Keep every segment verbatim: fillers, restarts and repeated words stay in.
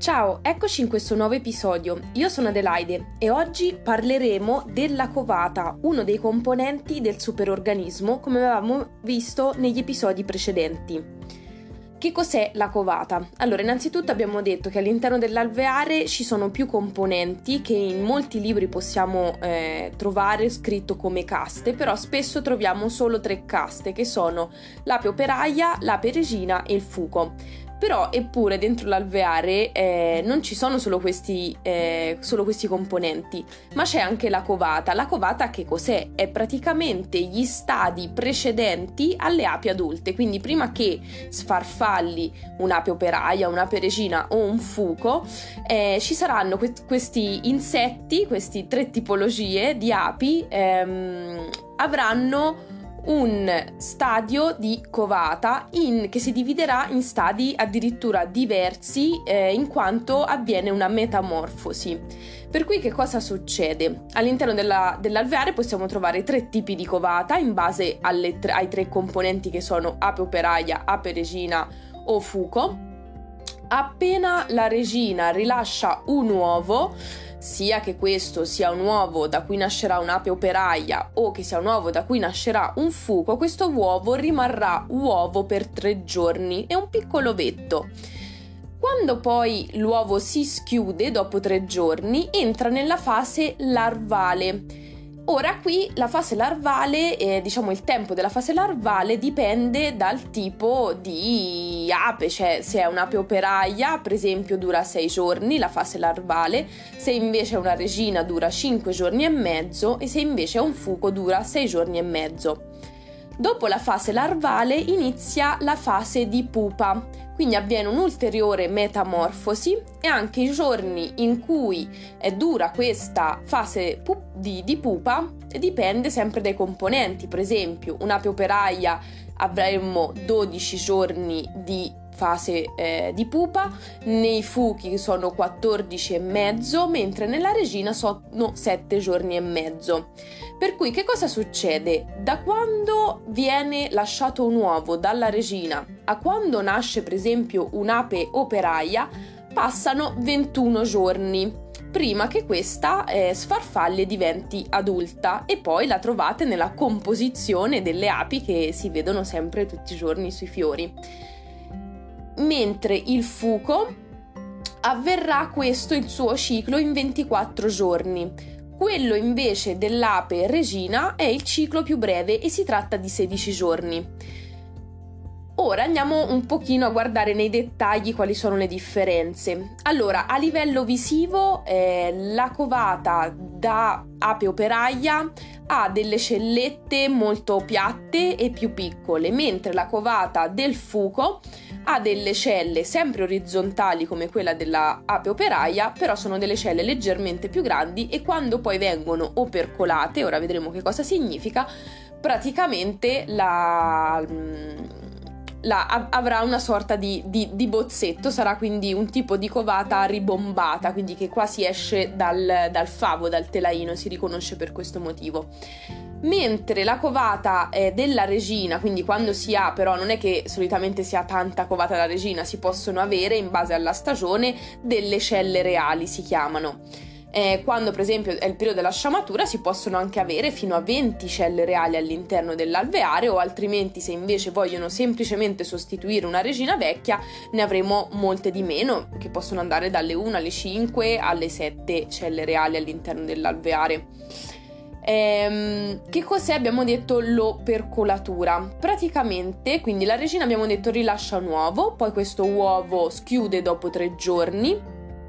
Ciao, eccoci in questo nuovo episodio. Io sono Adelaide e oggi parleremo della covata, uno dei componenti del superorganismo, come avevamo visto negli episodi precedenti. Che cos'è la covata? Allora, innanzitutto abbiamo detto che all'interno dell'alveare ci sono più componenti che in molti libri possiamo eh, trovare scritto come caste, però spesso troviamo solo tre caste, che sono l'ape operaia, l'ape regina e il fuco. Però eppure dentro l'alveare eh, non ci sono solo questi, eh, solo questi componenti, ma c'è anche la covata. La covata che cos'è? È praticamente gli stadi precedenti alle api adulte, quindi prima che sfarfalli un'ape operaia, un'ape regina o un fuco, eh, ci saranno que- questi insetti, queste tre tipologie di api, ehm, avranno un stadio di covata in, che si dividerà in stadi addirittura diversi eh, in quanto avviene una metamorfosi. Per cui che cosa succede? All'interno della, dell'alveare possiamo trovare tre tipi di covata in base alle, ai tre componenti che sono ape operaia, ape regina o fuco. Appena la regina rilascia un uovo, sia che questo sia un uovo da cui nascerà un'ape operaia o che sia un uovo da cui nascerà un fuco, questo uovo rimarrà uovo per tre giorni, è un piccolo ovetto. Quando poi l'uovo si schiude dopo tre giorni, entra nella fase larvale. Ora qui la fase larvale, eh, diciamo il tempo della fase larvale dipende dal tipo di ape, cioè se è un'ape operaia per esempio dura sei giorni la fase larvale, se invece è una regina dura cinque giorni e mezzo e se invece è un fuco dura sei giorni e mezzo. Dopo la fase larvale inizia la fase di pupa, quindi avviene un'ulteriore metamorfosi e anche i giorni in cui è dura questa fase pu- di, di pupa dipende sempre dai componenti. Per esempio, un'ape operaia avremo dodici giorni di fase eh, di pupa, nei fuchi sono quattordici e mezzo, mentre nella regina sono sette giorni e mezzo. Per cui che cosa succede? Da quando viene lasciato un uovo dalla regina a quando nasce per esempio un'ape operaia passano ventuno giorni prima che questa eh, sfarfalli e diventi adulta, e poi la trovate nella composizione delle api che si vedono sempre tutti i giorni sui fiori. Mentre il fuco avverrà questo il suo ciclo in ventiquattro giorni. Quello invece dell'ape regina è il ciclo più breve e si tratta di sedici giorni. Ora andiamo un pochino a guardare nei dettagli quali sono le differenze. Allora, a livello visivo, eh, la covata da ape operaia ha delle cellette molto piatte e più piccole, mentre la covata del fuco ha delle celle sempre orizzontali come quella della ape operaia, però sono delle celle leggermente più grandi e quando poi vengono opercolate, ora vedremo che cosa significa, praticamente la... La, avrà una sorta di, di, di bozzetto, sarà quindi un tipo di covata ribombata, quindi che quasi esce dal, dal favo, dal telaino, si riconosce per questo motivo. Mentre la covata eh, della regina, quindi quando si ha, però non è che solitamente si ha tanta covata da regina, si possono avere in base alla stagione delle celle reali, si chiamano. Eh, quando per esempio è il periodo della sciamatura si possono anche avere fino a venti celle reali all'interno dell'alveare, o altrimenti se invece vogliono semplicemente sostituire una regina vecchia ne avremo molte di meno, che possono andare dalle uno alle cinque alle sette celle reali all'interno dell'alveare. Ehm, che cos'è? Abbiamo detto l'opercolatura. Praticamente, quindi la regina abbiamo detto rilascia un uovo, poi questo uovo schiude dopo tre giorni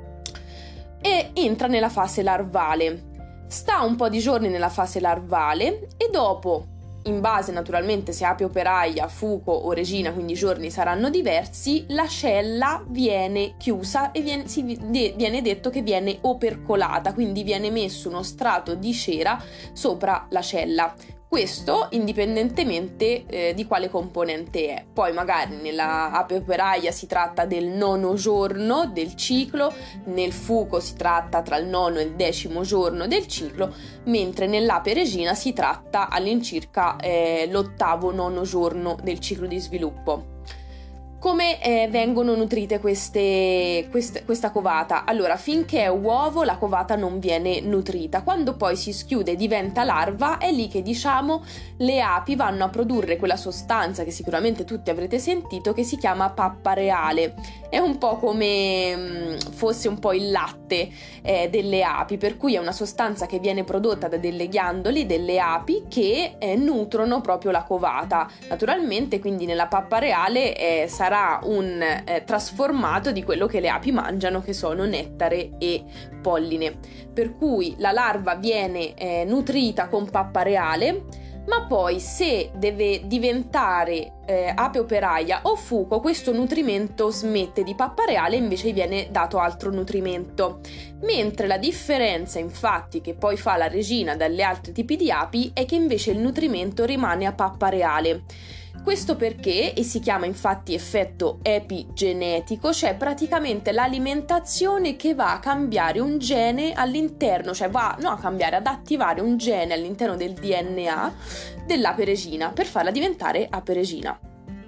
e entra nella fase larvale. Sta un po' di giorni nella fase larvale e dopo, in base naturalmente se ape operaia, fuco o regina, quindi i giorni saranno diversi, la cella viene chiusa e viene, si, viene detto che viene opercolata, quindi viene messo uno strato di cera sopra la cella. Questo indipendentemente eh, di quale componente è. Poi magari nella ape operaia si tratta del nono giorno del ciclo, nel fuco si tratta tra il nono e il decimo giorno del ciclo, mentre nell'ape regina si tratta all'incirca eh, l'ottavo nono giorno del ciclo di sviluppo. Come eh, vengono nutrite queste, queste, questa covata? Allora, finché è uovo la covata non viene nutrita. Quando poi si schiude e diventa larva, è lì che diciamo le api vanno a produrre quella sostanza che sicuramente tutti avrete sentito, che si chiama pappa reale. È un po' come mh, fosse un po' il latte eh, delle api, per cui è una sostanza che viene prodotta da delle ghiandole delle api che eh, nutrono proprio la covata. Naturalmente, quindi nella pappa reale eh, sarà un eh, trasformato di quello che le api mangiano, che sono nettare e polline, per cui la larva viene eh, nutrita con pappa reale, ma poi se deve diventare eh, ape operaia o fuco, questo nutrimento smette di pappa reale e invece viene dato altro nutrimento. Mentre la differenza, infatti, che poi fa la regina dalle altri tipi di api è che invece il nutrimento rimane a pappa reale. Questo perché, e si chiama infatti effetto epigenetico, cioè praticamente l'alimentazione che va a cambiare un gene all'interno, cioè va no a cambiare, ad attivare un gene all'interno del D N A dell'ape regina per farla diventare ape regina.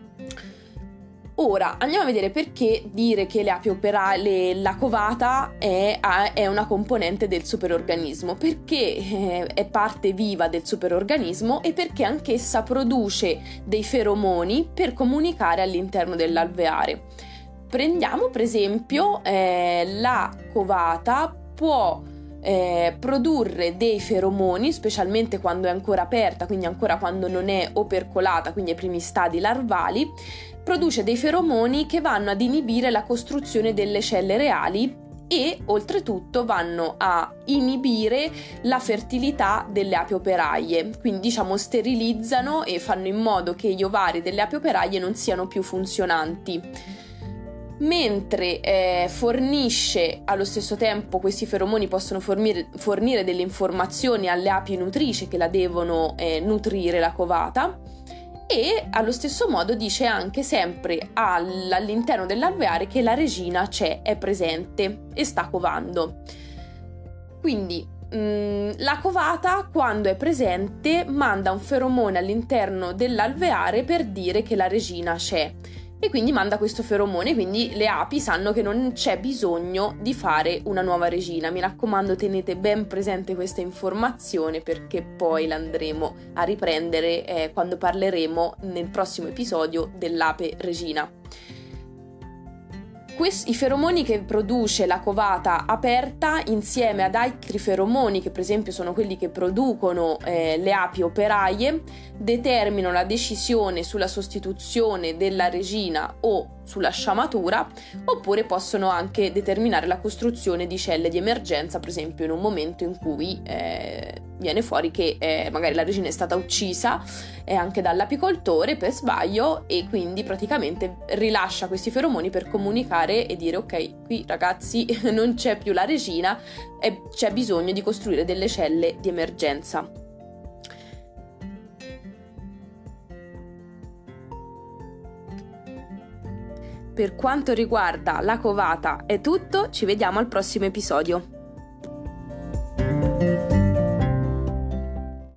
Ora andiamo a vedere perché dire che le api operaie, la covata è, è una componente del superorganismo, perché è parte viva del superorganismo e perché anch'essa produce dei feromoni per comunicare all'interno dell'alveare. Prendiamo per esempio eh, la covata può Eh, produrre dei feromoni, specialmente quando è ancora aperta, quindi ancora quando non è opercolata, quindi ai primi stadi larvali, produce dei feromoni che vanno ad inibire la costruzione delle celle reali e oltretutto vanno a inibire la fertilità delle api operaie, quindi diciamo sterilizzano e fanno in modo che gli ovari delle api operaie non siano più funzionanti. Mentre eh, fornisce allo stesso tempo, questi feromoni possono fornire, fornire delle informazioni alle api nutrici che la devono eh, nutrire la covata, e allo stesso modo dice anche sempre all, all'interno dell'alveare che la regina c'è, è presente e sta covando. Quindi mh, la covata, quando è presente, manda un feromone all'interno dell'alveare per dire che la regina c'è. E quindi manda questo feromone, quindi le api sanno che non c'è bisogno di fare una nuova regina. Mi raccomando, tenete ben presente questa informazione perché poi l'andremo a riprendere eh, quando parleremo nel prossimo episodio dell'ape regina. Questi, i feromoni che produce la covata aperta insieme ad altri feromoni che per esempio sono quelli che producono eh, le api operaie determinano la decisione sulla sostituzione della regina o sulla sciamatura, oppure possono anche determinare la costruzione di celle di emergenza, per esempio in un momento in cui eh, viene fuori che eh, magari la regina è stata uccisa eh, anche dall'apicoltore per sbaglio, e quindi praticamente rilascia questi feromoni per comunicare e dire ok, qui ragazzi non c'è più la regina e c'è bisogno di costruire delle celle di emergenza. Per quanto riguarda la covata è tutto, ci vediamo al prossimo episodio.